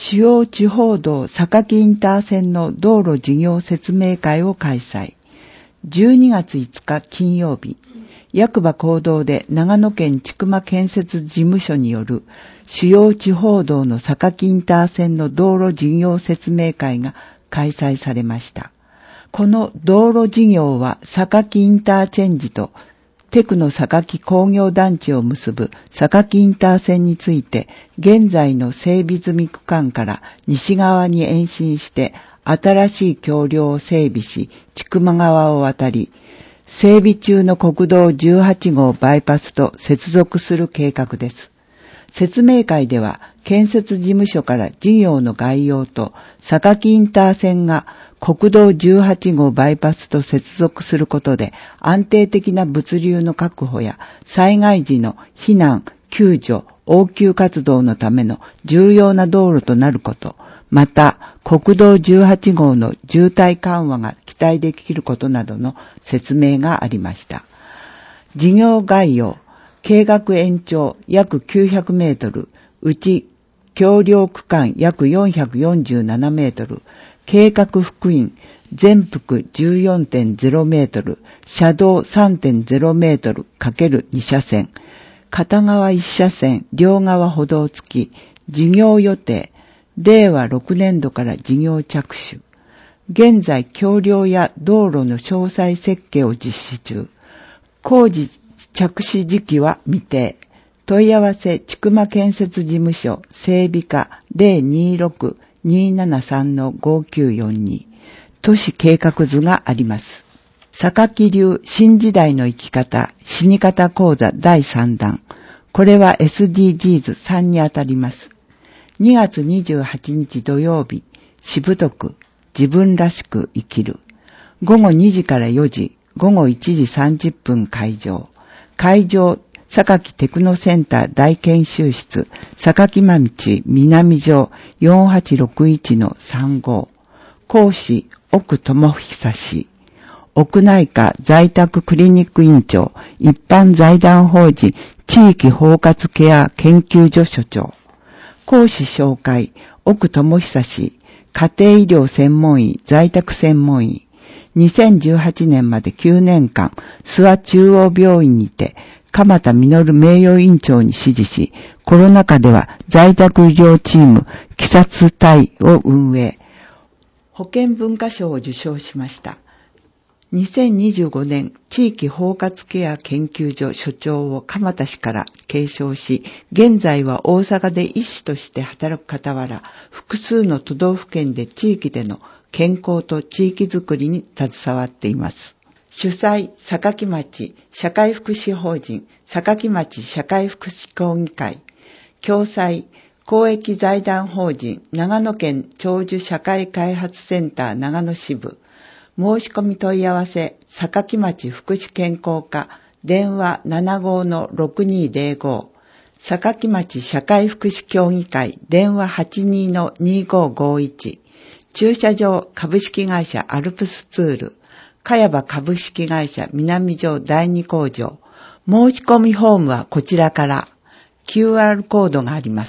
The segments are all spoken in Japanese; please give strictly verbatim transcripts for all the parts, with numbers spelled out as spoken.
主要地方道榊インター線の道路事業説明会を開催。じゅうにがついつか金曜日、役場講堂で長野県千曲建設事務所による主要地方道の榊インター線の道路事業説明会が開催されました。この道路事業は榊インターチェンジとテクノ榊工業団地を結ぶ榊インター線について、現在の整備済み区間から西側に延伸して新しい橋梁を整備し、千曲川を渡り、整備中の国道じゅうはちごうバイパスと接続する計画です。説明会では、建設事務所から事業の概要と、榊インター線が国道じゅうはちごうバイパスと接続することで安定的な物流の確保や災害時の避難、救助、応急活動のための重要な道路となること、また国道じゅうはちごうの渋滞緩和が期待できることなどの説明がありました。事業概要、計画延長約きゅうひゃくメートル、うち橋梁区間約よんひゃくよんじゅうななメートル、計画幅員全幅 じゅうよんてんゼロメートル、車道 さんてんゼロメートル×に 車線、片側いち車線、両側歩道付き、事業予定、れいわろくねんどから事業着手。現在、橋梁や道路の詳細設計を実施中。工事着手時期は未定。問い合わせ、千曲建設事務所、整備課 ゼロにろく にーななさん ごきゅうよんに。都市計画図があります。榊流新時代の生き方、死に方講座だいさんだん。これは エスディージーズさん にあたります。にがつにじゅうはちにち土曜日、しぶとく、自分らしく生きる。ごごにじからよじ、ごごいちじさんじゅっぷん会場。会場、榊テクノセンター大研修室、榊間道南条 よんはちろくいちのさんご。講師、奥智久氏。奥内科在宅クリニック院長、一般財団法人地域包括ケア研究所所長。講師紹介、奥智久氏、家庭医療専門医、在宅専門医。にせんじゅうはちねんまできゅうねんかん、諏訪中央病院にて、鎌田実名誉院長に指示し、コロナ禍では在宅医療チーム、鬼殺隊を運営。保健文化賞を受賞しました。にせんにじゅうごねん、地域包括ケア研究所所長を鎌田氏から継承し、現在は大阪で医師として働く傍ら、複数の都道府県で地域での健康と地域づくりに携わっています。主催、榊町社会福祉法人、榊町社会福祉協議会。共催、公益財団法人、長野県長寿社会開発センター長野支部。申し込み問い合わせ、榊町福祉健康課、電話 ななごのろくにーぜろご。榊町社会福祉協議会、電話 はちにーのにーごーごーいち。駐車場株式会社アルプスツール。茅場株式会社南条だいに工場。申し込みフォームはこちらから キューアール コードがあります。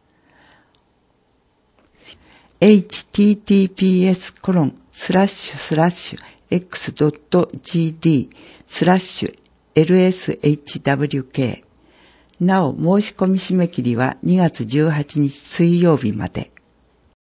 エイチティーティーピーエスコロンスラッシュスラッシュエックスドットジーディースラッシュエルエスエイチダブリューケー。なお、申し込み締め切りはにがつじゅうはちにち水曜日まで。